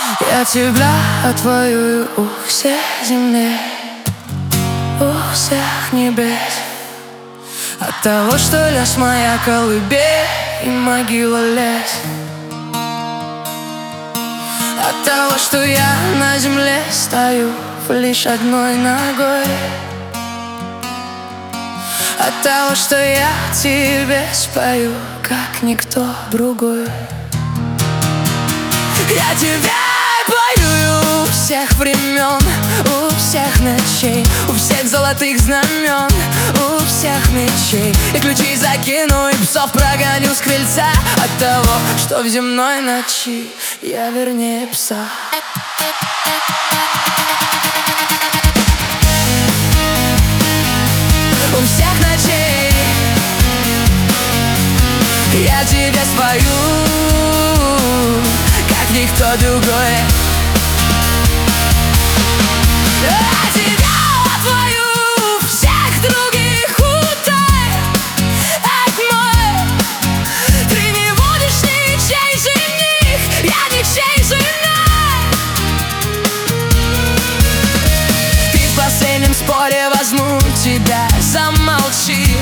Я тебя отвоюю у всех землей, у всех небес. От того, что лес моя колыбель и могила лес. От того, что я на земле стою лишь одной ногой. От того, что я тебе спою, как никто другой. Я тебя пою у всех времен, у всех ночей, у всех золотых знамен, у всех мечей. И ключи закину, и псов прогоню с крыльца. От того, что в земной ночи я вернее пса. У всех ночей я тебе спою, как никто другой. А тебя отвою всех других утай от мой. Ты не будешь ничей жених, я ничей жена. Ты в последнем споре возьму тебя, замолчи.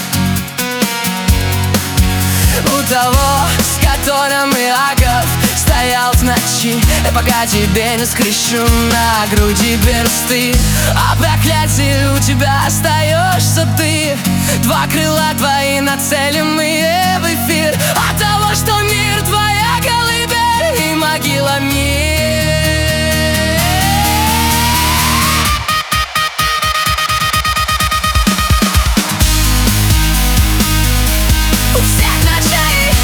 У того, с которым Иаков стоял в ночи, я пока тебе не скрещу на груди персты. А проклятие у тебя остаешься ты. Два крыла твои нацеленные в эфир. От того, что мир твоя колыбель и могила мир. У всех ночей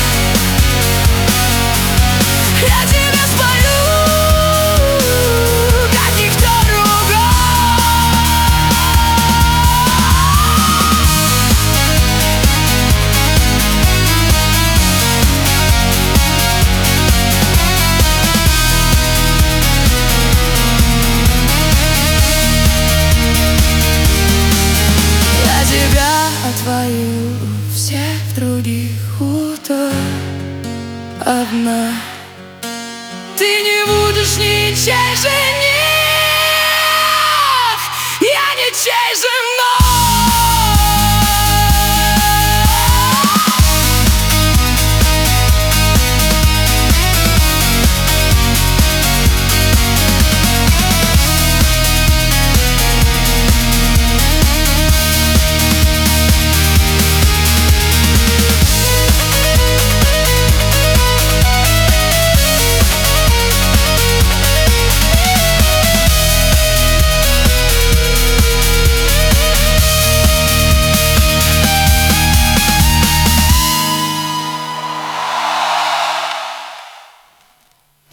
я тебя спою, как никто другой. Я тебя отвою всех других утой одна. Ты не будешь ничей жить.